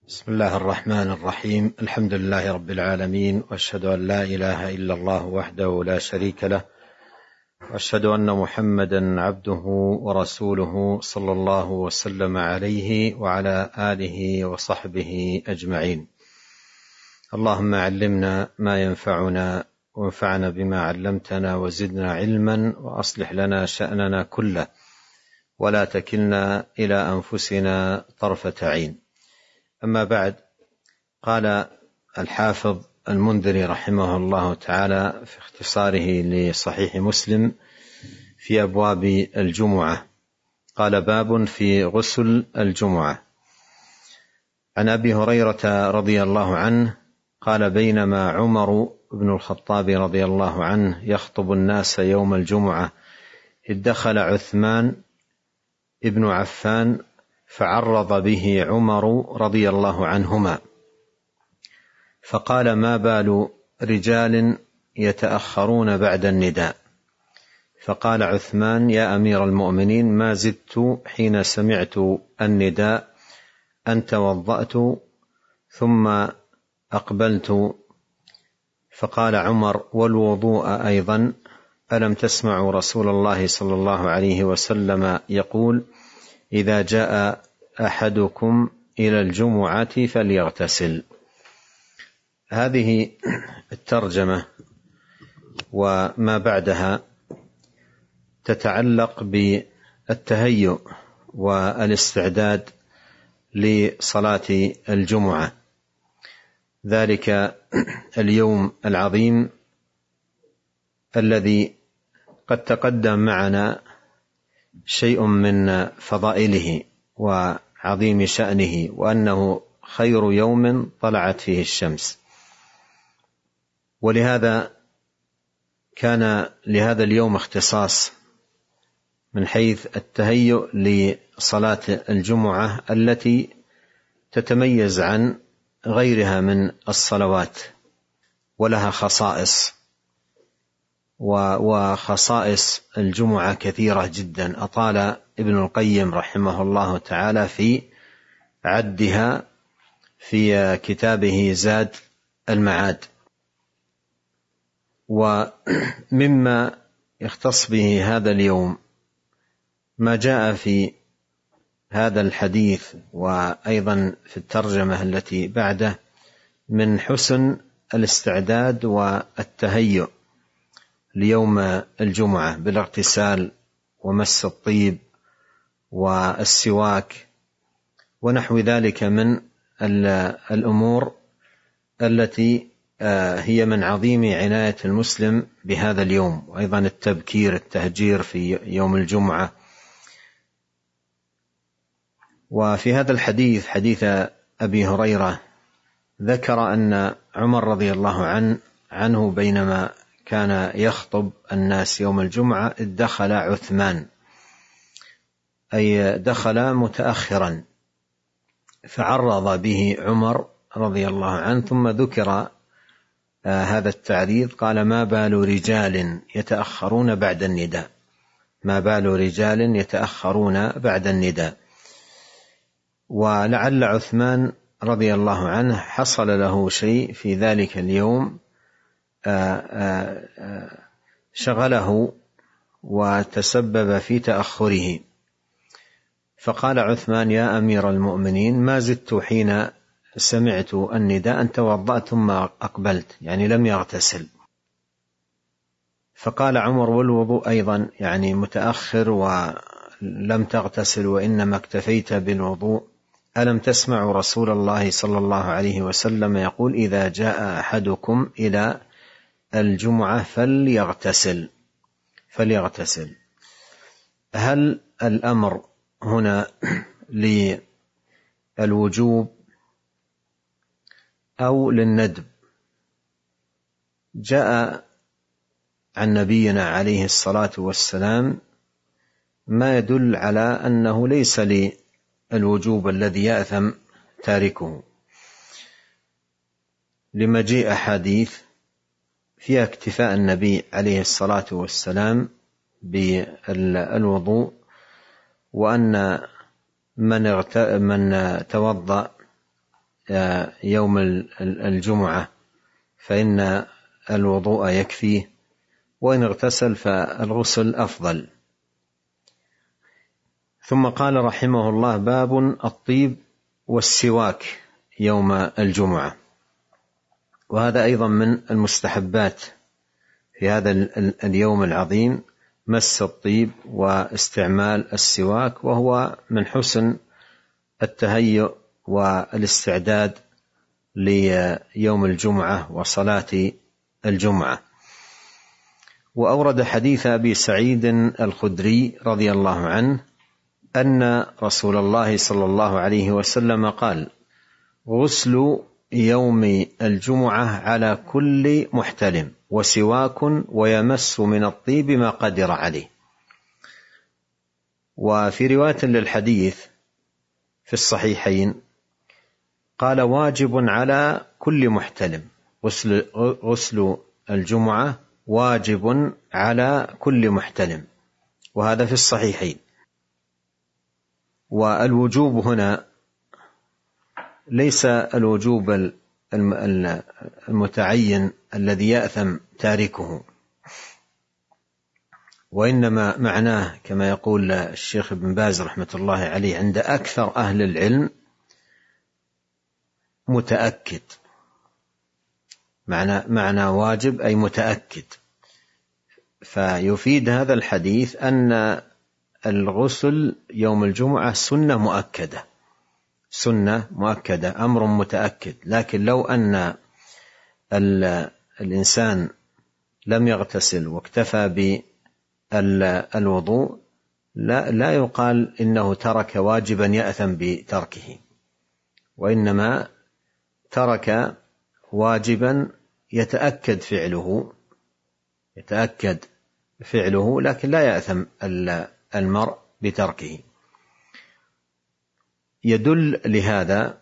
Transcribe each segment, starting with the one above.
بسم الله الرحمن الرحيم. الحمد لله رب العالمين، وأشهد أن لا إله إلا الله وحده لا شريك له، وأشهد أن محمدا عبده ورسوله صلى الله وسلم عليه وعلى آله وصحبه أجمعين. اللهم علمنا ما ينفعنا وانفعنا بما علمتنا وزدنا علما، وأصلح لنا شأننا كله ولا تكلنا إلى أنفسنا طرفة عين. أما بعد، قال الحافظ المنذري رحمه الله تعالى في اختصاره لصحيح مسلم في أبواب الجمعة، قال: باب في غسل الجمعة. عن أبي هريرة رضي الله عنه قال: بينما عمر بن الخطاب رضي الله عنه يخطب الناس يوم الجمعة، إذ دخل عثمان ابن عفان فعرض به عمر رضي الله عنهما، فقال: ما بال رجال يتأخرون بعد النداء؟ فقال عثمان: يا أمير المؤمنين، ما زدت حين سمعت النداء أن توضأت ثم أقبلت. فقال عمر: والوضوء أيضا؟ ألم تسمعوا رسول الله صلى الله عليه وسلم يقول: إذا جاء أحدكم إلى الجمعة فليغتسل. هذه الترجمة وما بعدها تتعلق بالتهيؤ والاستعداد لصلاة الجمعة، ذلك اليوم العظيم الذي قد تقدم معنا شيء من فضائله وعظيم شأنه، وأنه خير يوم طلعت فيه الشمس. ولهذا كان لهذا اليوم اختصاص من حيث التهيؤ لصلاة الجمعة التي تتميز عن غيرها من الصلوات، ولها خصائص، وخصائص الجمعة كثيرة جدا، أطال ابن القيم رحمه الله تعالى في عدها في كتابه زاد المعاد. ومما يختص به هذا اليوم ما جاء في هذا الحديث وأيضا في الترجمة التي بعده من حسن الاستعداد والتهيؤ ليوم الجمعة بالاغتسال ومس الطيب والسواك ونحو ذلك من الأمور التي هي من عظيم عناية المسلم بهذا اليوم، وأيضا التهجير في يوم الجمعة. وفي هذا الحديث، حديث أبي هريرة، ذكر أن عمر رضي الله عنه بينما كان يخطب الناس يوم الجمعة إذ دخل عثمان، أي دخل متأخرا، فعرض به عمر رضي الله عنه، ثم ذكر هذا التعريض، قال: ما بال رجال يتأخرون بعد النداء؟ ما بال رجال يتأخرون بعد النداء؟ ولعل عثمان رضي الله عنه حصل له شيء في ذلك اليوم شغله وتسبب في تأخره، فقال عثمان: يا أمير المؤمنين، ما زدت حين سمعت النداء أن توضأت ثم أقبلت، يعني لم يغتسل. فقال عمر: والوضوء أيضا؟ يعني متأخر ولم تغتسل وإنما اكتفيت بالوضوء. ألم تسمع رسول الله صلى الله عليه وسلم يقول: إذا جاء أحدكم إلى الجمعة فليغتسل. هل الأمر هنا للوجوب أو للندب؟ جاء عن نبينا عليه الصلاة والسلام ما يدل على أنه ليس للوجوب الذي يأثم تاركه، لمجيء أحاديث فيها اكتفاء النبي عليه الصلاة والسلام بالوضوء، وأن من توضأ يوم الجمعة فإن الوضوء يكفيه، وإن اغتسل فالغسل أفضل. ثم قال رحمه الله: باب الطيب والسواك يوم الجمعة. وهذا أيضا من المستحبات في هذا اليوم العظيم، مس الطيب واستعمال السواك، وهو من حسن التهيؤ والاستعداد ليوم الجمعة وصلاة الجمعة. وأورد حديث أبي سعيد الخدري رضي الله عنه أن رسول الله صلى الله عليه وسلم قال: غسل يوم الجمعة على كل محتلم، وسواك، ويمس من الطيب ما قدر عليه. وفي رواية للحديث في الصحيحين قال: واجب على كل محتلم، غسل الجمعة واجب على كل محتلم، وهذا في الصحيحين. والوجوب هنا ليس الوجوب المتعين الذي يأثم تاركه، وإنما معناه كما يقول الشيخ ابن باز رحمة الله عليه عند أكثر أهل العلم متأكد. معنى واجب أي متأكد. فيفيد هذا الحديث أن الغسل يوم الجمعة سنة مؤكدة، أمر متأكد. لكن لو أن الإنسان لم يغتسل واكتفى بالوضوء لا يقال إنه ترك واجبا يأثم بتركه، وإنما ترك واجبا يتأكد فعله لكن لا يأثم المرء بتركه. يدل لهذا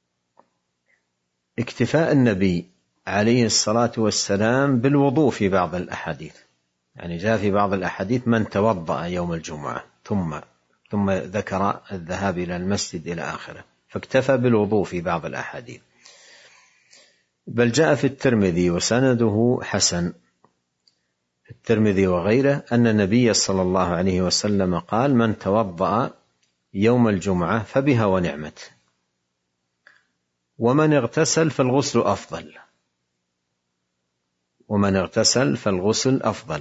اكتفاء النبي عليه الصلاة والسلام بالوضوء في بعض الأحاديث، يعني جاء في بعض الأحاديث: من توضأ يوم الجمعة ثم ذكر الذهاب إلى المسجد إلى آخره، فاكتفى بالوضوء في بعض الأحاديث. بل جاء في الترمذي وسنده حسن، في الترمذي وغيره، أن النبي صلى الله عليه وسلم قال: من توضأ يوم الجمعة فبها ونعمت، ومن اغتسل فالغسل أفضل.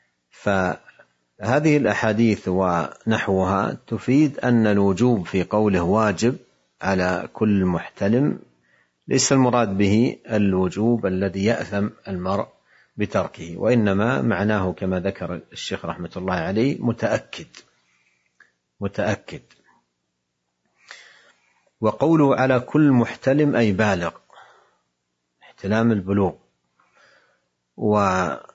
فهذه الأحاديث ونحوها تفيد أن الوجوب في قوله واجب على كل محتلم ليس المراد به الوجوب الذي يأثم المرء بتركه، وإنما معناه كما ذكر الشيخ رحمة الله عليه متأكد. وقوله على كل محتلم أي بالغ، احتلام البلوغ. وقال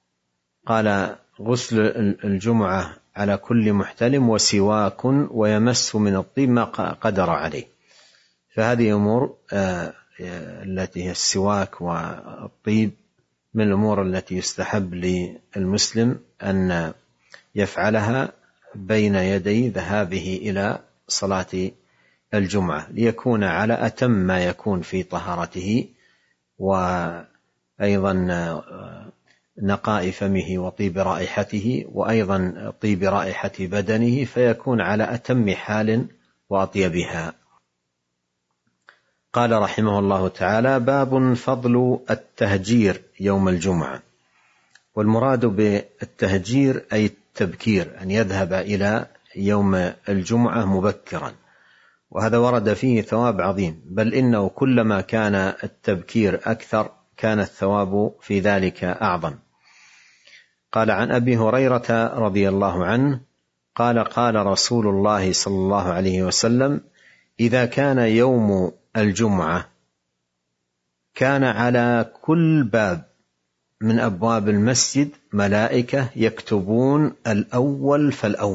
غسل الجمعة على كل محتلم، وسواك، ويمس من الطيب ما قدر عليه. فهذه أمور التي هي السواك والطيب من الأمور التي يستحب للمسلم أن يفعلها بين يدي ذهابه إلى صلاة الجمعة، ليكون على أتم ما يكون في طهارته، وأيضا نقاء فمه وطيب رائحته، وأيضا طيب رائحة بدنه، فيكون على أتم حال وأطيبها. قال رحمه الله تعالى: باب فضل التهجير يوم الجمعة. والمراد بالتهجير أي التبكير، أن يذهب إلى يوم الجمعة مبكرا، وهذا ورد فيه ثواب عظيم، بل إنه كلما كان التبكير أكثر كان الثواب في ذلك أعظم. قال عن أبي هريرة رضي الله عنه قال: قال رسول الله صلى الله عليه وسلم: إذا كان يوم الجمعة كان على كل باب من أبواب المسجد ملائكة يكتبون الأول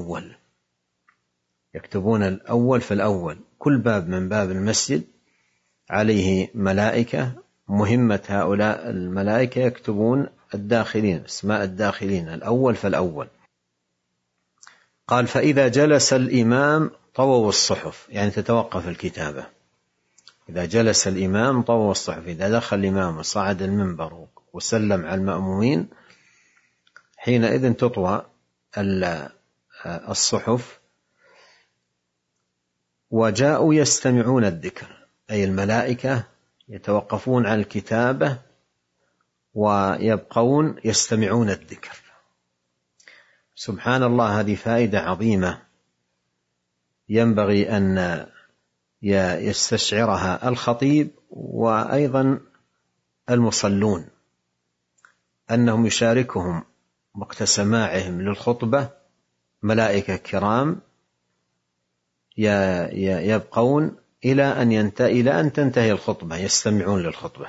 فالأول. كل باب من باب المسجد عليه ملائكة، مهمة هؤلاء الملائكة يكتبون الداخلين، اسماء الداخلين، الأول فالأول. قال: فإذا جلس الإمام طووا الصحف، يعني تتوقف الكتابة، إذا جلس الإمام طوى الصحف، إذا دخل الإمام وصعد المنبر وسلم على المأمومين حينئذ تطوى الصحف. وجاءوا يستمعون الذكر، أي الملائكة يتوقفون عن الكتابة ويبقون يستمعون الذكر. سبحان الله، هذه فائدة عظيمة ينبغي أن يستشعرها الخطيب وأيضا المصلون، أنهم يشاركهم وقت سماعهم للخطبة ملائكة كرام يبقون إلى أن تنتهي الخطبة، يستمعون للخطبة.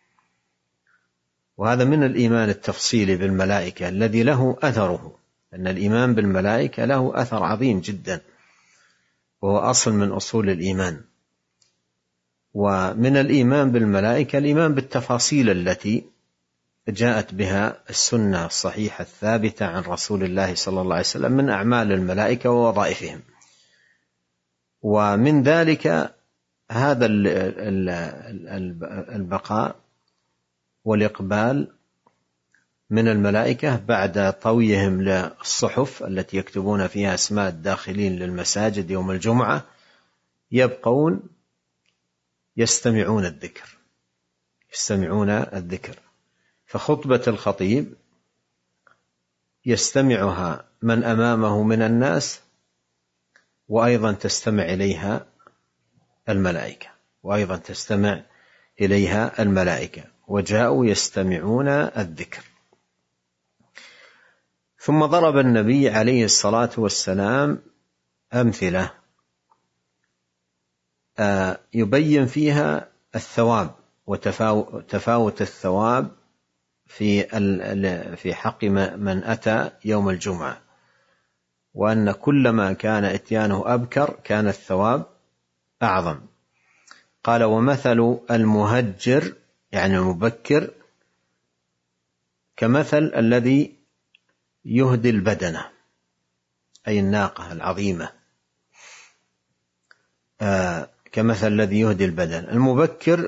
وهذا من الإيمان التفصيلي بالملائكة الذي له أثره، أن الإيمان بالملائكة له أثر عظيم جدا، وهو أصل من أصول الإيمان. ومن الإيمان بالملائكة الإيمان بالتفاصيل التي جاءت بها السنة الصحيحة الثابتة عن رسول الله صلى الله عليه وسلم من أعمال الملائكة ووظائفهم. ومن ذلك هذا البقاء والإقبال من الملائكة بعد طويهم للصحف التي يكتبون فيها أسماء الداخلين للمساجد يوم الجمعة، يبقون يستمعون الذكر. فخطبة الخطيب يستمعها من أمامه من الناس، وأيضا تستمع إليها الملائكة وجاءوا يستمعون الذكر. ثم ضرب النبي عليه الصلاة والسلام أمثلة يبين فيها وتفاوت الثواب في حق من أتى يوم الجمعة، وأن كلما كان إتيانه أبكر كان الثواب أعظم. قال: ومثل المهجر يعني المبكر كمثل الذي يهدي البدنة، أي الناقة العظيمة، كمثل الذي يهدي البدن. المبكر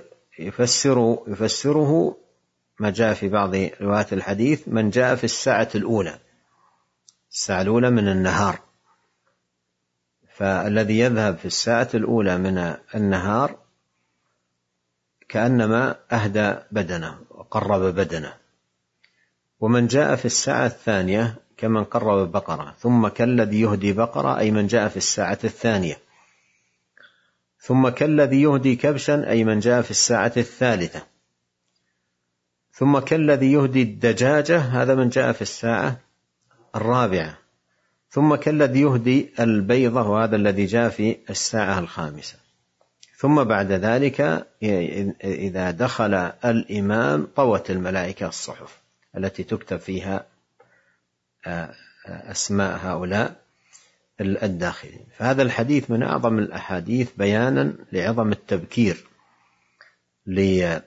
يفسره ما جاء في بعض روايات الحديث من جاء في الساعة الأولى من النهار، فالذي يذهب في الساعة الأولى من النهار كأنما أهدى بدنه وقرب بدنه. ومن جاء في الساعة الثانية كمن قرب بقرة، ثم كالذي يهدي بقرة أي من جاء في الساعة الثانية، ثم كالذي يهدي كبشا أي من جاء في الساعة الثالثة، ثم كالذي يهدي الدجاجة هذا من جاء في الساعة الرابعة، ثم كالذي يهدي البيضة وهذا الذي جاء في الساعة الخامسة. ثم بعد ذلك إذا دخل الإمام طوت الملائكة الصحف التي تكتب فيها أسماء هؤلاء الداخلين. فهذا الحديث من أعظم الأحاديث بيانا لعظم التبكير لصلاة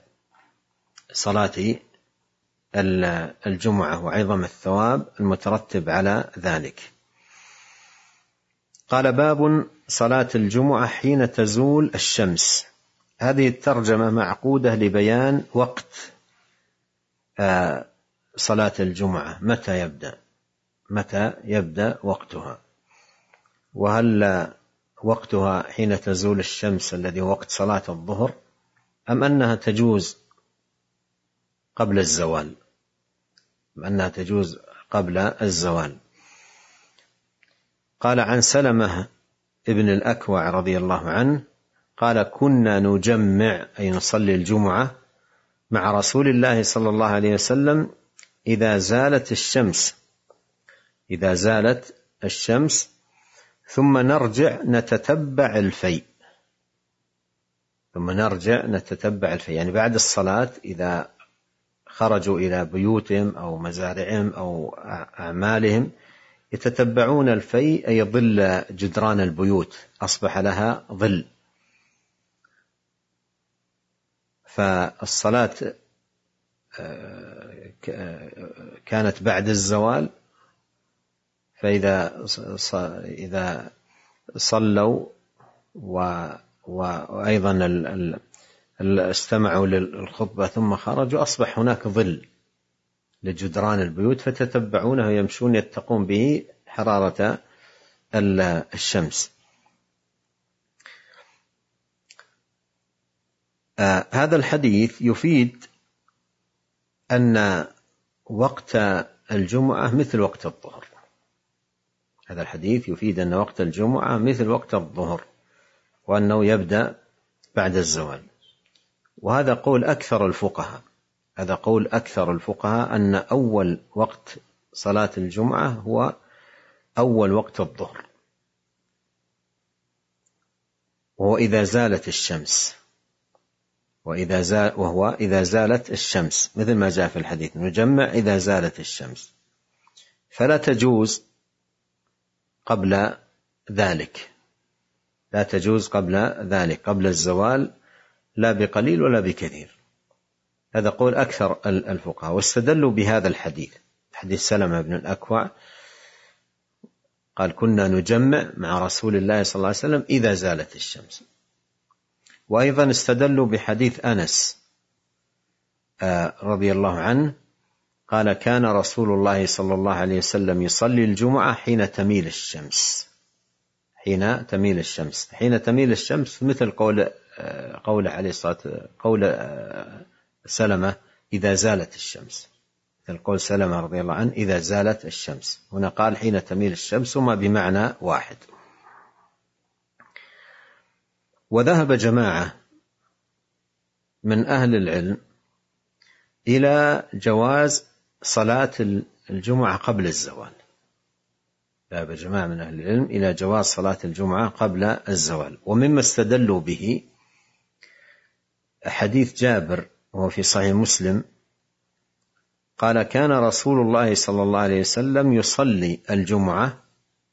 الجمعة وعظم الثواب المترتب على ذلك. قال: باب صلاة الجمعة حين تزول الشمس. هذه الترجمة معقودة لبيان وقت صلاة الجمعة، متى يبدأ وقتها، وهل وقتها حين تزول الشمس الذي وقت صلاة الظهر، أم أنها تجوز قبل الزوال. قال: عن سلمة ابن الأكوع رضي الله عنه قال: كنا نجمع أي نصلي الجمعة مع رسول الله صلى الله عليه وسلم إذا زالت الشمس ثم نرجع نتتبع الفيء. يعني بعد الصلاة إذا خرجوا إلى بيوتهم أو مزارعهم أو أعمالهم يتتبعون الفيء، أي ظل جدران البيوت أصبح لها ظل. فالصلاة كانت بعد الزوال، فإذا صلوا وأيضا استمعوا للخطبة ثم خرجوا أصبح هناك ظل لجدران البيوت فتتبعونه يمشون يتقون به حرارة الشمس. هذا الحديث يفيد أن وقت الجمعة مثل وقت الظهر. هذا الحديث يفيد أن وقت الجمعة مثل وقت الظهر، وأنه يبدأ بعد الزوال. وهذا قول أكثر الفقهاء، هذا قول أكثر الفقهاء أن أول وقت صلاة الجمعة هو أول وقت الظهر، وهو إذا زالت الشمس، وهو إذا زالت الشمس، مثل ما جاء في الحديث نجمع إذا زالت الشمس، فلا تجوز قبل ذلك، لا تجوز قبل ذلك، قبل الزوال، لا بقليل ولا بكثير. هذا قول أكثر الفقهاء، واستدلوا بهذا الحديث، حديث سلمة بن الأكوع قال كنا نجمع مع رسول الله صلى الله عليه وسلم إذا زالت الشمس. وأيضا استدلوا بحديث أنس رضي الله عنه قال كان رسول الله صلى الله عليه وسلم يصلي الجمعة حين تميل الشمس، حين تميل الشمس، حين تميل الشمس مثل قول عليه الصلاة قول سلمة إذا زالت الشمس، مثل قول سلمة رضي الله عنه إذا زالت الشمس. هنا قال حين تميل الشمس، هما بمعنى واحد. وذهب جماعة من أهل العلم إلى جواز صلاة الجمعة قبل الزوال، ذهب جماعة من أهل العلم إلى جواز صلاة الجمعة قبل الزوال. ومما استدلوا به حديث جابر وهو في صحيح مسلم قال كان رسول الله صلى الله عليه وسلم يصلي الجمعة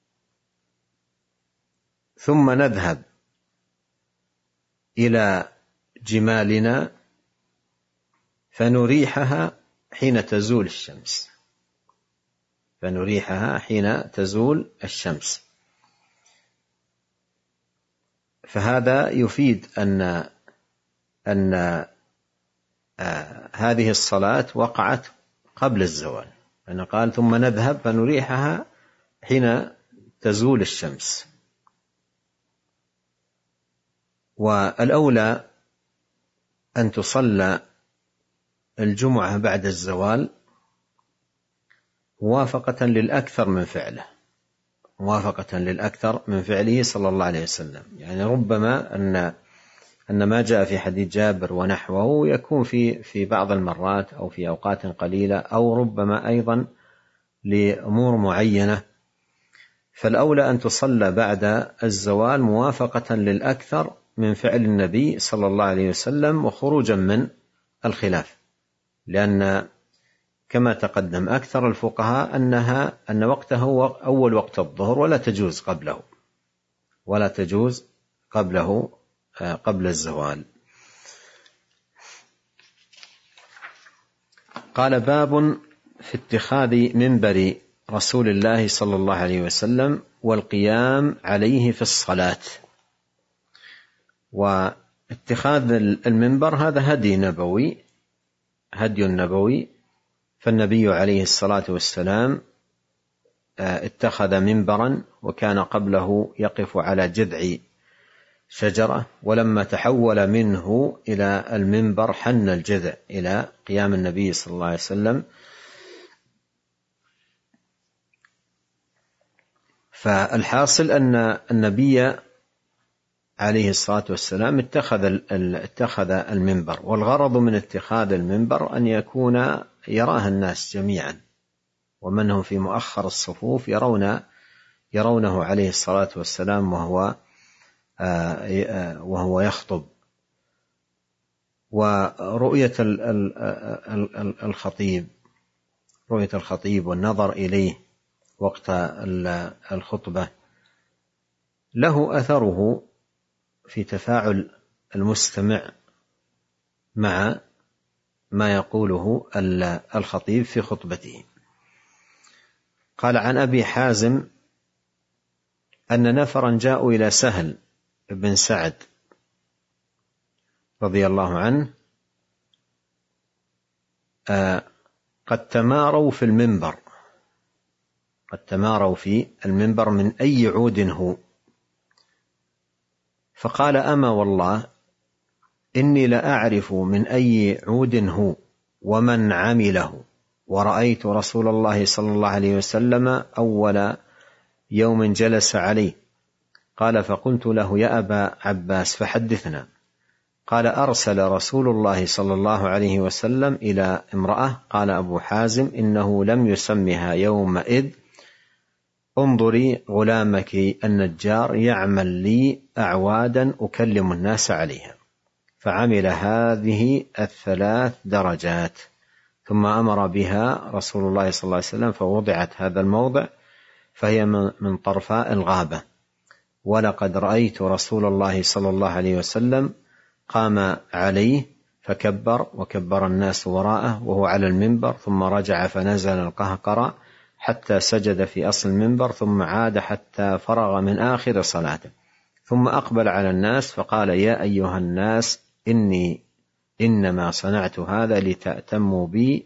ثم نذهب إلى جمالنا فنريحها حين تزول الشمس، فنريحها حين تزول الشمس. فهذا يفيد أن هذه الصلاة وقعت قبل الزوال، أنا قال ثم نذهب فنريحها حين تزول الشمس. والأولى أن تصلى الجمعة بعد الزوال موافقة للأكثر من فعله، موافقة للأكثر من فعله صلى الله عليه وسلم. يعني ربما أن ما جاء في حديث جابر ونحوه يكون في بعض المرات أو في أوقات قليلة، أو ربما أيضا لأمور معينة، فالأولى أن تصلى بعد الزوال موافقة للأكثر من فعل النبي صلى الله عليه وسلم وخروجا من الخلاف، لأن كما تقدم أكثر الفقهاء أن وقته هو أول وقت الظهر ولا تجوز قبله، ولا تجوز قبله قبل الزوال. قال باب في اتخاذ منبر رسول الله صلى الله عليه وسلم والقيام عليه في الصلاة. واتخاذ المنبر هذا هدي نبوي، فالنبي عليه الصلاة والسلام اتخذ منبرا وكان قبله يقف على جذع شجرة، ولما تحول منه إلى المنبر حن الجذع إلى قيام النبي صلى الله عليه وسلم. فالحاصل أن النبي عليه الصلاة والسلام اتخذ المنبر، والغرض من اتخاذ المنبر أن يكون يراه الناس جميعا، ومن هم في مؤخر الصفوف يرونه عليه الصلاة والسلام وهو يخطب. ورؤية الخطيب والنظر إليه وقت الخطبة له أثره في تفاعل المستمع مع ما يقوله الخطيب في خطبته. قال عن أبي حازم أن نفرا جاءوا إلى سهل بن سعد رضي الله عنه قد تماروا في المنبر من أي عود هو، فقال: أما والله إني لأعرف من أي عود هو ومن عمله، ورأيت رسول الله صلى الله عليه وسلم أول يوم جلس عليه. قال: فقلت له: يا أبا عباس فحدثنا. قال: أرسل رسول الله صلى الله عليه وسلم إلى امرأة. قال أبو حازم: إنه لم يسمها يومئذ: انظري غلامك النجار يعمل لي أعوادا أكلم الناس عليها. فعمل هذه 3 درجات، ثم أمر بها رسول الله صلى الله عليه وسلم، فوضعت هذا الموضع، فهي من طرفاء الغابة. ولقد رأيت رسول الله صلى الله عليه وسلم قام عليه فكبر، وكبر الناس وراءه وهو على المنبر، ثم رجع فنزل القهقرى حتى سجد في أصل المنبر، ثم عاد حتى فرغ من آخر صلاته، ثم أقبل على الناس فقال: يا أيها الناس، إنما صنعت هذا لتأتموا بي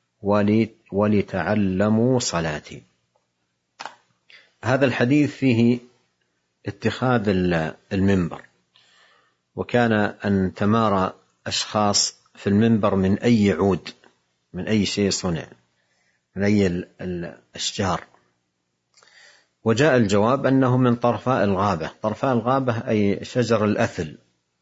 ولتعلموا صلاتي. هذا الحديث فيه اتخاذ المنبر، وكان أن تمارى أشخاص في المنبر من أي عود، من أي شيء صنع، من أي الأشجار. وجاء الجواب أنه من طرفاء الغابة. طرفاء الغابة أي شجر الأثل،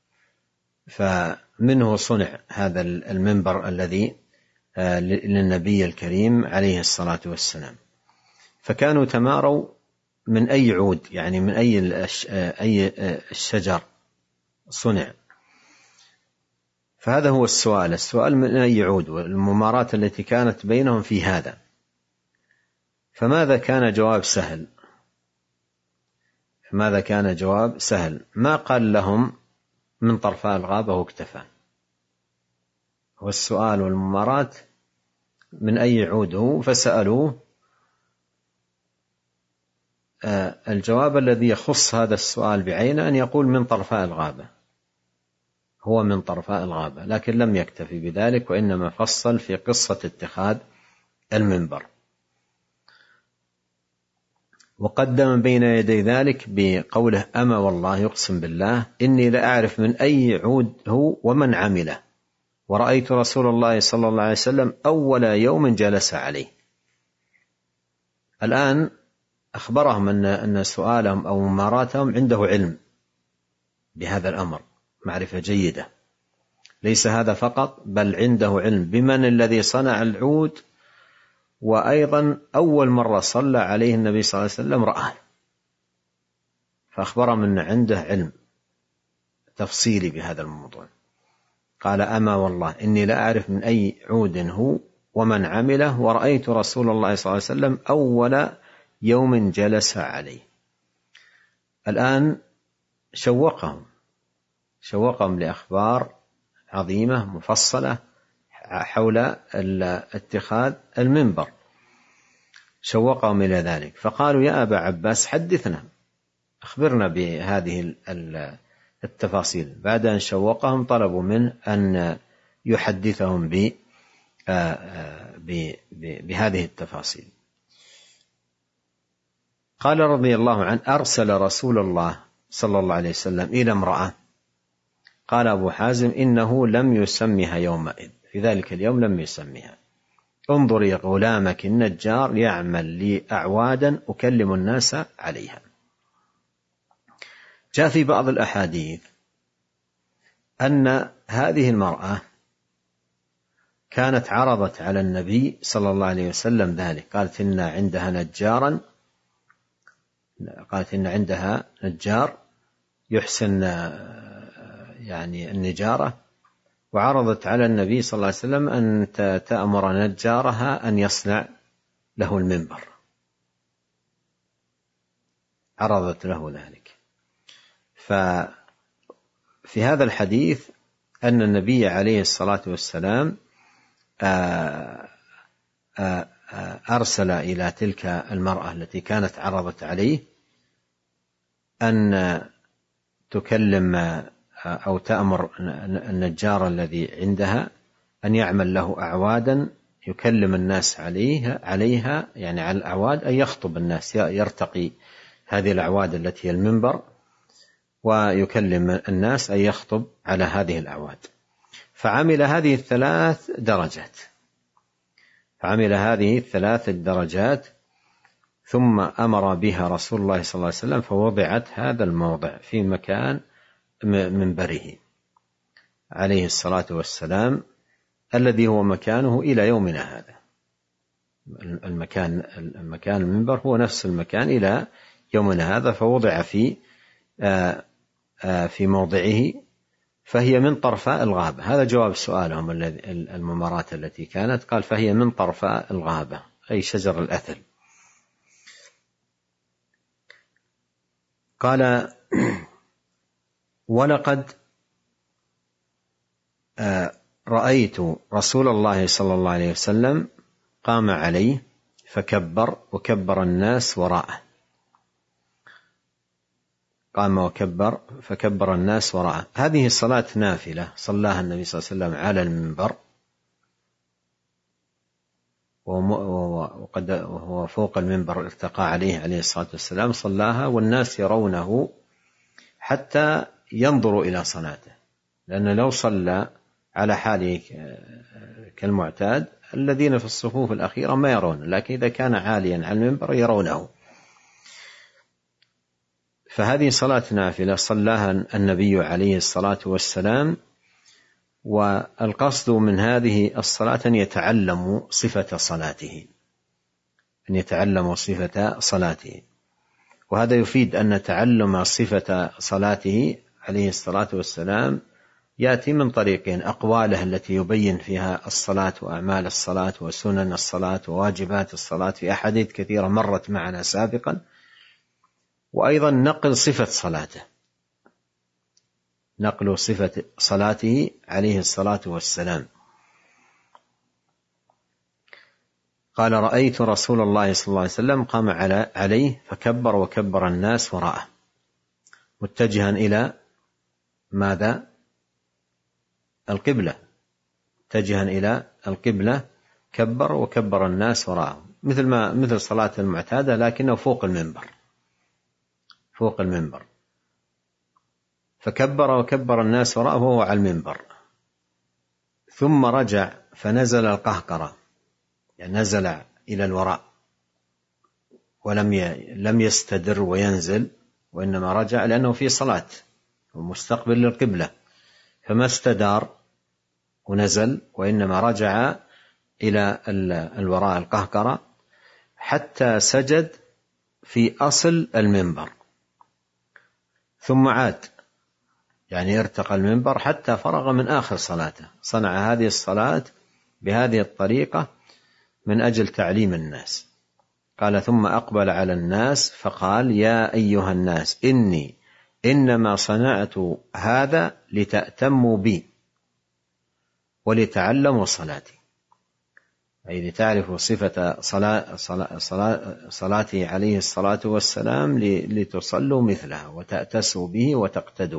فمنه صنع هذا المنبر الذي للنبي الكريم عليه الصلاة والسلام. فكانوا تماروا من أي عود، يعني من أي الشجر صنع. فهذا هو السؤال من أي عود، والممارات التي كانت بينهم في هذا. فماذا كان جواب سهل؟ ما قال لهم من طرفاء الغابة واكتفى. والسؤال والممارات من أي عود هو، فسألوه. الجواب الذي يخص هذا السؤال بعينه أن يقول من طرفاء الغابة، هو من طرفاء الغابة، لكن لم يكتفي بذلك، وإنما فصل في قصة اتخاذ المنبر، وقدم بين يدي ذلك بقوله: أما والله يقسم بالله إني لأعرف من أي عود هو ومن عمله، ورأيت رسول الله صلى الله عليه وسلم أول يوم جلس عليه. الآن أخبرهم أن سؤالهم أو مماراتهم عنده علم بهذا الأمر، معرفة جيدة. ليس هذا فقط، بل عنده علم بمن الذي صنع العود، وأيضا أول مرة صلى عليه النبي صلى الله عليه وسلم رآه، فأخبرهم أن عنده علم تفصيلي بهذا الموضوع. قال: أما والله إني لا أعرف من أي عود هو ومن عمله، ورأيت رسول الله صلى الله عليه وسلم أول يوم جلس عليه. الآن شوقهم لأخبار عظيمة مفصلة حول اتخاذ المنبر، شوقهم إلى ذلك. فقالوا: يا أبا عباس حدثنا، أخبرنا بهذه التفاصيل. بعد أن شوقهم طلبوا منه أن يحدثهم بهذه التفاصيل. قال رضي الله عنه: أرسل رسول الله صلى الله عليه وسلم إلى امرأة. قال أبو حازم: إنه لم يسمها يومئذ، في ذلك اليوم لم يسمها. انظري غلامك النجار يعمل لي أعوادا أكلم الناس عليها. جاء في بعض الأحاديث أن هذه المرأة كانت عرضت على النبي صلى الله عليه وسلم ذلك، قالت إن عندها نجار يحسن يعني النجارة، وعرضت على النبي صلى الله عليه وسلم أن تأمر نجارها أن يصنع له المنبر، عرضت له ذلك. ففي هذا الحديث أن النبي عليه الصلاة والسلام أرسل إلى تلك المرأة التي كانت عرضت عليه أن تكلم أو تأمر النجار الذي عندها أن يعمل له أعوادا يكلم الناس عليها، يعني على الأعواد أن يخطب الناس، يرتقي هذه الأعواد التي هي المنبر ويكلم الناس أن يخطب على هذه الأعواد. فعمل هذه الثلاث درجات، ثم أمر بها رسول الله صلى الله عليه وسلم، فوضعت هذا الموضع في مكان منبره عليه الصلاة والسلام، الذي هو مكانه إلى يومنا هذا. المكان المنبر هو نفس المكان إلى يومنا هذا، فوضع في موضعه، فهي من طرفاء الغابة. هذا جواب سؤالهم الممارات التي كانت، قال فهي من طرفاء الغابة، أي شجر الأثل. قال ولقد رأيت رسول الله صلى الله عليه وسلم قام عليه فكبر وكبر الناس وراءه. قام وكبر فكبر الناس وراءه. هذه صلاة نافلة صلاها النبي صلى الله عليه وسلم على المنبر، وهو فوق المنبر ارتقى عليه الصلاة والسلام، صلاها والناس يرونه حتى ينظروا إلى صلاته، لأنه لو صلى على حاله كالمعتاد الذين في الصفوف الأخيرة ما يرون، لكن إذا كان عاليا على المنبر يرونه. فهذه صلاة نافلة صلاها النبي عليه الصلاة والسلام، والقصد من هذه الصلاة أن يتعلموا صفة صلاته، وهذا يفيد أن تعلم صفة صلاته عليه الصلاة والسلام يأتي من طريقين: أقواله التي يبين فيها الصلاة وأعمال الصلاة وسنن الصلاة وواجبات الصلاة في أحاديث كثيرة مرت معنا سابقا، وأيضا نقل صفة صلاته عليه الصلاة والسلام. قال رأيت رسول الله صلى الله عليه وسلم قام عليه فكبر وكبر الناس وراءه، متجها إلى ماذا؟ القبلة، متجها إلى القبلة، كبر وكبر الناس وراءه، مثل صلاة المعتادة، لكنه فوق المنبر. فكبر وكبر الناس وراءه وهو على المنبر، ثم رجع فنزل القهقرة، يعني نزل إلى الوراء، ولم يستدر وينزل، وإنما رجع لأنه في صلاة ومستقبل للقبلة، فما استدار ونزل، وإنما رجع إلى الوراء القهقرة حتى سجد في أصل المنبر، ثم عاد، يعني ارتقى المنبر حتى فرغ من آخر صلاته. صنع هذه الصلاة بهذه الطريقة من أجل تعليم الناس. قال ثم أقبل على الناس فقال يا أيها الناس إنما صنعت هذا لتأتموا بي ولتعلموا صلاتي، أي لتعرفوا صفة صلاته عليه الصلاة والسلام لتصلوا مثلها وتأتسوا به وتقتدوا.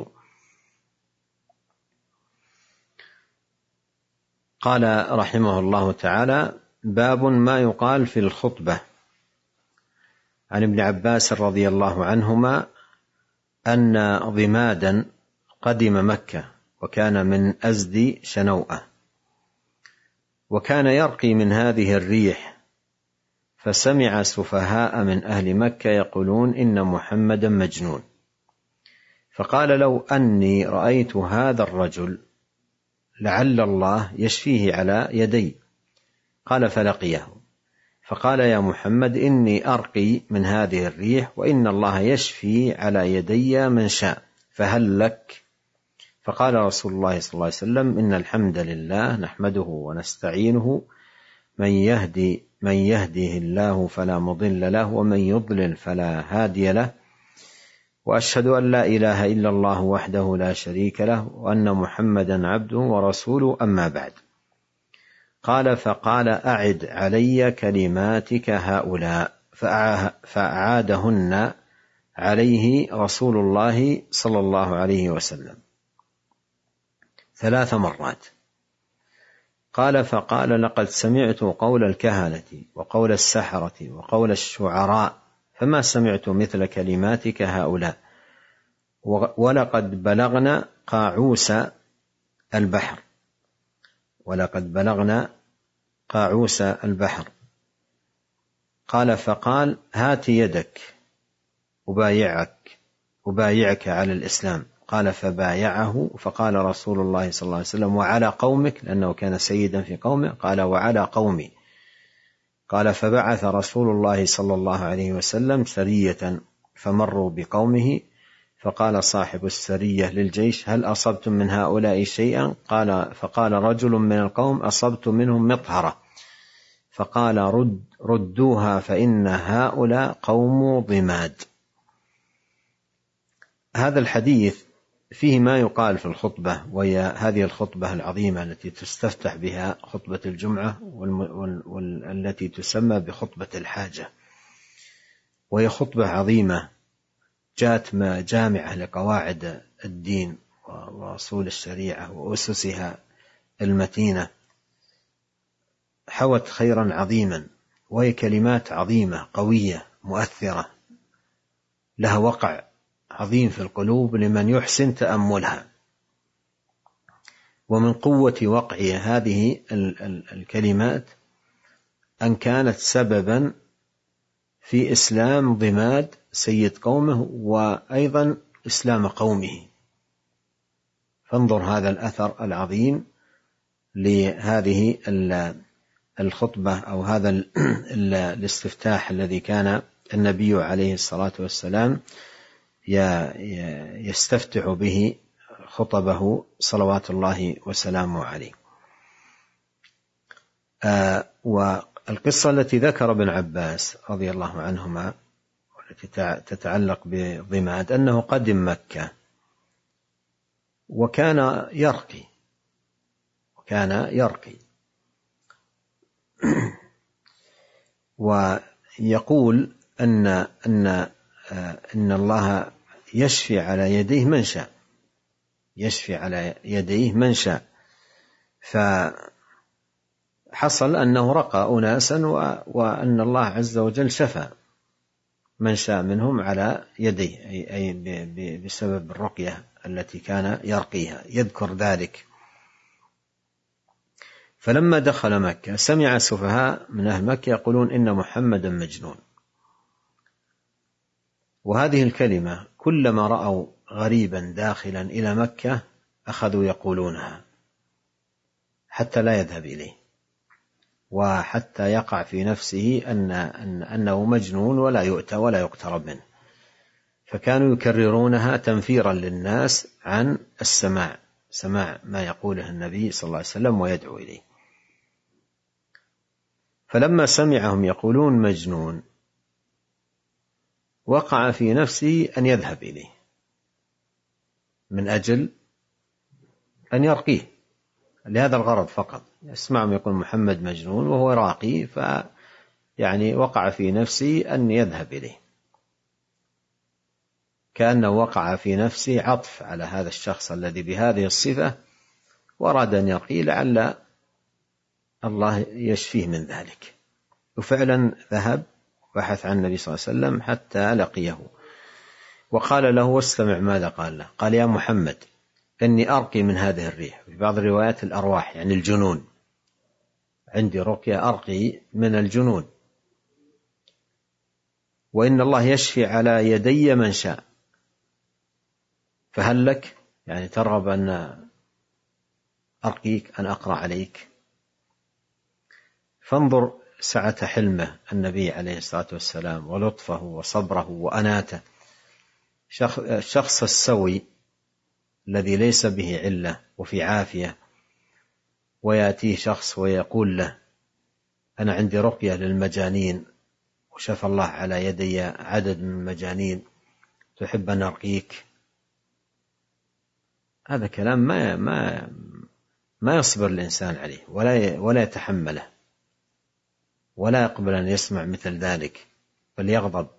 قال رحمه الله تعالى باب ما يقال في الخطبة. عن ابن عباس رضي الله عنهما أن ضمادا قدم مكة وكان من أزد شنوءة، وكان يرقي من هذه الريح، فسمع سفهاء من أهل مكة يقولون إن محمدا مجنون، فقال لو أني رأيت هذا الرجل لعل الله يشفيه على يدي. قال فلقيه فقال يا محمد إني أرقي من هذه الريح وإن الله يشفي على يدي من شاء، فهل لك؟ فقال رسول الله صلى الله عليه وسلم إن الحمد لله نحمده ونستعينه، من يهده الله فلا مضل له ومن يضلل فلا هادي له، وأشهد أن لا إله إلا الله وحده لا شريك له وأن محمدا عبده ورسوله، أما بعد. قال فقال أعد علي كلماتك هؤلاء، فأعادهن عليه رسول الله صلى الله عليه وسلم. 3 مرات. قال: فقال: لقد سمعت قول الكهنة وقول السحرة وقول الشعراء، فما سمعت مثل كلماتك هؤلاء، ولقد بلغنا قاعوس البحر. ولقد بلغنا قاعوس البحر. قال: فقال: هات يدك أبايعك على الإسلام. قال: فبايعه. فقال رسول الله صلى الله عليه وسلم: وعلى قومك؟ لأنه كان سيدا في قومه. قال: وعلى قومي. قال: فبعث رسول الله صلى الله عليه وسلم سرية فمروا بقومه، فقال صاحب السرية للجيش: هل أصبتم من هؤلاء شيئا؟ فقال رجل من القوم: أصبت منهم مطهرة. فقال: ردوها فإن هؤلاء قوم ضماد. هذا الحديث فيه ما يقال في الخطبة، وهي هذه الخطبة العظيمة التي تستفتح بها خطبة الجمعة، والتي تسمى بخطبة الحاجة، وهي خطبة عظيمة جاءت جامعة لقواعد الدين وأصول الشريعة وأسسها المتينة، حوت خيرا عظيما، وهي كلمات عظيمة قوية مؤثرة لها وقع عظيم في القلوب لمن يحسن تأملها. ومن قوة وقع هذه الكلمات أن كانت سببا في إسلام ضماد سيد قومه، وأيضا إسلام قومه. فانظر هذا الأثر العظيم لهذه الخطبة، أو هذا الاستفتاح الذي كان النبي عليه الصلاة والسلام يستفتح به خطبه صلوات الله وسلامه عليه. والقصة التي ذكر ابن عباس رضي الله عنهما والتي تتعلق بضماد أنه قدم مكة وكان يرقي ويقول أن الله يشفي على يديه من شاء. فحصل أنه رقى أناسا، وأن الله عز وجل شفى من شاء منهم على يديه، أي بسبب الرقية التي كان يرقيها، يذكر ذلك. فلما دخل مكة سمع سفهاء من أهل مكة يقولون إن محمدا مجنون. وهذه الكلمة كلما رأوا غريبا داخلا إلى مكة أخذوا يقولونها حتى لا يذهب إليه، وحتى يقع في نفسه أنه مجنون ولا يؤتى ولا يقترب منه. فكانوا يكررونها تنفيرا للناس عن سماع ما يقوله النبي صلى الله عليه وسلم ويدعو إليه. فلما سمعهم يقولون مجنون وقع في نفسه أن يذهب إليه من أجل أن يرقيه لهذا الغرض فقط. يسمعهم يقول محمد مجنون وهو راقي، يعني وقع في نفسه أن يذهب إليه، كأنه وقع في نفسه عطف على هذا الشخص الذي بهذه الصفة، وأراد أن يرقيه لعل الله يشفيه من ذلك. وفعلا ذهب بحث عن النبي صلى الله عليه وسلم حتى لقيه، وقال له، واستمع ماذا قال له. قال: يا محمد إني أرقي من هذه الريح. في بعض الروايات الأرواح، يعني الجنون، عندي رقية أرقي من الجنون، وإن الله يشفي على يدي من شاء، فهل لك، يعني ترغب أن أرقيك، أن أقرأ عليك؟ فانظر سعة حلمه النبي عليه الصلاة والسلام، ولطفه وصبره وأناته. الشخص السوي الذي ليس به علة وفي عافية، ويأتيه شخص ويقول له أنا عندي رقية للمجانين وشفى الله على يدي عدد من المجانين، تحب أن أرقيك؟ هذا كلام ما يصبر الإنسان عليه ولا يتحمله، ولا يقبل أن يسمع مثل ذلك، بل يغضب.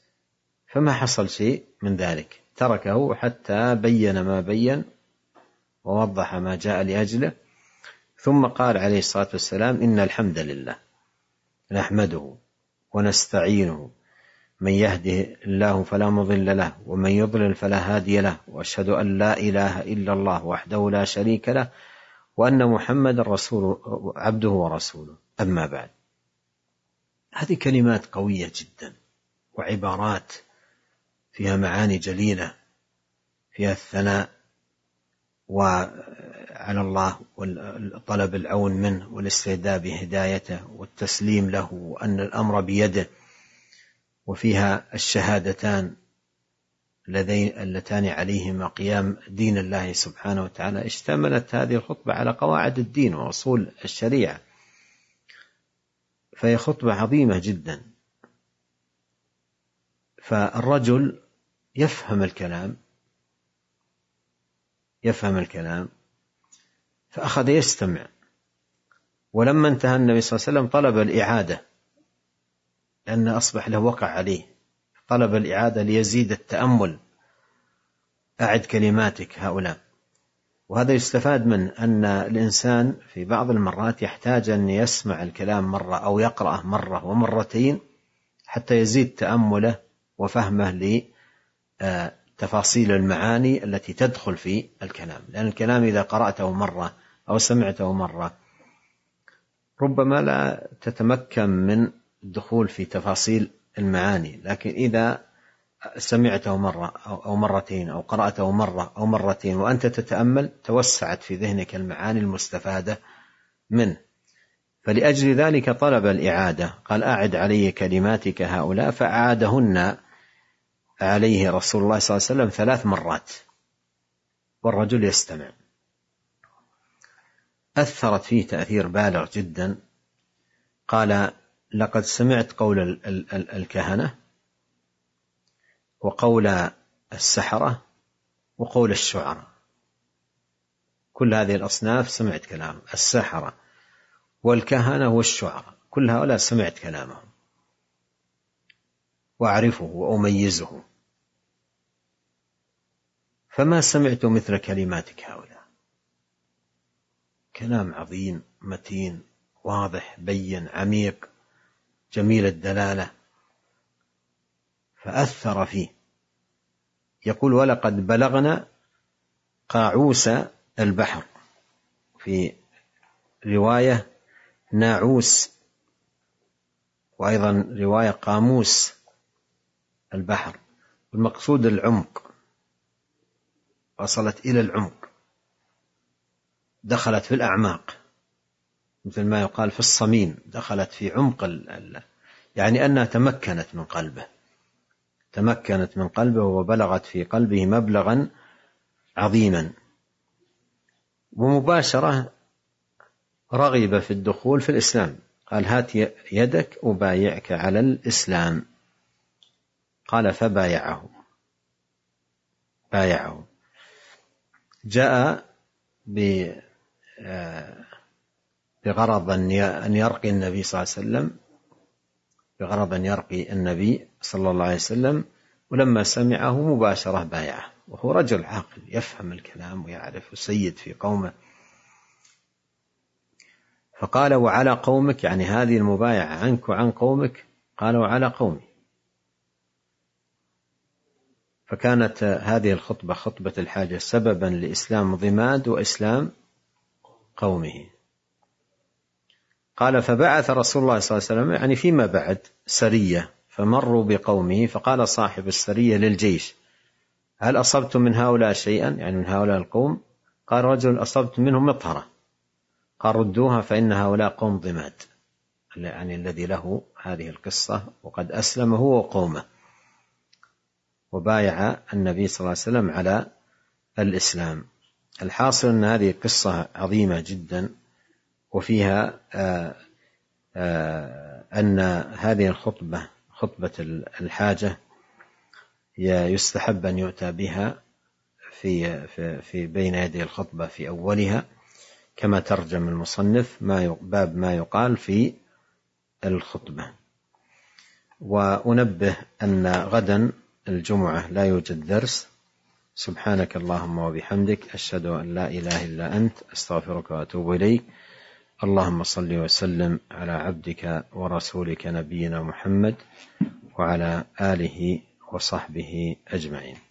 فما حصل شيء من ذلك، تركه حتى بين ما بين ووضح ما جاء لأجله، ثم قال عليه الصلاة والسلام: إن الحمد لله نحمده ونستعينه، من يهده الله فلا مضل له ومن يضلل فلا هادي له، وأشهد أن لا إله إلا الله وحده لا شريك له، وأن محمد عبده ورسوله. أما بعد، هذه كلمات قوية جدا وعبارات فيها معاني جليلة، فيها الثناء على الله وطلب العون منه والاستهداء بهدايته والتسليم له وأن الأمر بيده، وفيها الشهادتان اللتان عليهما قيام دين الله سبحانه وتعالى. اشتملت هذه الخطبة على قواعد الدين وأصول الشريعة، فهي خطبة عظيمة جدا. فالرجل يفهم الكلام فأخذ يستمع، ولما انتهى النبي صلى الله عليه وسلم طلب الإعادة، لأن أصبح له وقع عليه، طلب الإعادة ليزيد التأمل. أعد كلماتك هؤلاء. وهذا يستفاد من أن الإنسان في بعض المرات يحتاج أن يسمع الكلام مرة أو يقرأه مرة ومرتين حتى يزيد تأمله وفهمه لتفاصيل المعاني التي تدخل في الكلام، لأن الكلام إذا قرأته مرة أو سمعته مرة ربما لا تتمكن من الدخول في تفاصيل المعاني، لكن إذا سمعته مرة أو مرتين أو قرأته مرة أو مرتين وأنت تتأمل توسعت في ذهنك المعاني المستفادة منه. فلأجل ذلك طلب الإعادة، قال: أعد علي كلماتك هؤلاء، فأعادهن عليه رسول الله صلى الله عليه وسلم 3 مرات والرجل يستمع. أثرت فيه تأثير بالغ جدا. قال: لقد سمعت قول الكهنة وقول السحرة وقول الشعراء، كل هذه الأصناف سمعت كلام السحرة والكهنة والشعراء، كل هؤلاء سمعت كلامهم وأعرفه وأميزه، فما سمعت مثل كلماتك هؤلاء. كلام عظيم متين واضح بين عميق جميل الدلالة، فأثر فيه. يقول: ولقد بلغنا قاعوس البحر، في رواية ناعوس، وأيضا رواية قاموس البحر، المقصود العمق، وصلت إلى العمق، دخلت في الأعماق، مثل ما يقال في الصميم، دخلت في عمق يعني أنها تمكنت من قلبه وبلغت في قلبه مبلغا عظيما، ومباشرة رغب في الدخول في الإسلام. قال: هات يدك أبايعك على الإسلام. قال: فبايعه. جاء بغرض أن يرقي النبي صلى الله عليه وسلم، بغرض أن يرقي النبي صلى الله عليه وسلم، ولما سمعه مباشرة بايعه، وهو رجل عاقل يفهم الكلام ويعرف سيد في قومه. فقال: وعلى قومك، يعني هذه المبايعة عنك وعن قومك. قال: وعلى قومي. فكانت هذه الخطبة، خطبة الحاجة، سببا لإسلام ضماد وإسلام قومه. قال: فبعث رسول الله صلى الله عليه وسلم، يعني فيما بعد، سرية، فمروا بقومه، فقال صاحب السرية للجيش: هل أصبتم من هؤلاء شيئا، يعني من هؤلاء القوم؟ قال رجل: أصبت منهم مطهرة. قال: ردوها فإن هؤلاء قوم ضماد، يعني الذي له هذه القصة وقد أسلم هو وقومه، وبايع النبي صلى الله عليه وسلم على الإسلام. الحاصل أن هذه قصة عظيمة جدا، وفيها أن هذه الخطبة، خطبة الحاجة، يستحب أن يؤتى بها في بين يدي الخطبة في أولها، كما ترجم المصنف باب ما يقال في الخطبة. وأنبه أن غدا الجمعة لا يوجد درس، سبحانك اللهم وبحمدك، أشهد أن لا إله إلا أنت، أستغفرك وأتوب إليك. اللهم صل وسلم على عبدك ورسولك نبينا محمد وعلى آله وصحبه أجمعين.